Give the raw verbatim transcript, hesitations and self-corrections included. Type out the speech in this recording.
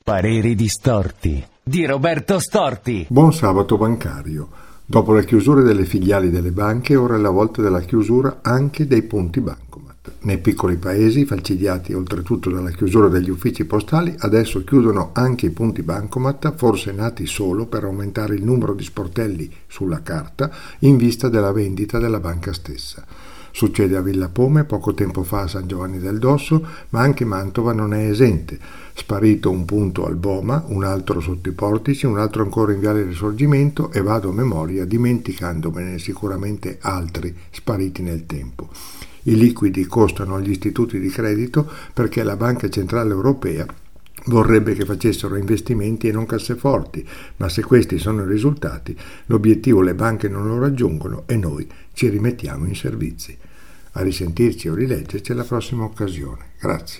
Pareri distorti di Roberto Storti. Buon sabato bancario. Dopo la chiusura delle filiali delle banche, ora è la volta della chiusura anche dei punti bancomat. Nei piccoli paesi, falcidiati oltretutto dalla chiusura degli uffici postali, adesso chiudono anche i punti bancomat, forse nati solo per aumentare il numero di sportelli sulla carta in vista della vendita della banca stessa. Succede a Villa Pome, poco tempo fa a San Giovanni del Dosso, ma anche Mantova non è esente. Sparito un punto al Boma, un altro sotto i Portici, un altro ancora in Viale Risorgimento e vado a memoria dimenticandomene sicuramente altri spariti nel tempo. I liquidi costano agli istituti di credito perché la Banca Centrale Europea vorrebbe che facessero investimenti e non casseforti, ma se questi sono i risultati, l'obiettivo le banche non lo raggiungono e noi ci rimettiamo in servizi. A risentirci o rileggerci alla prossima occasione. Grazie.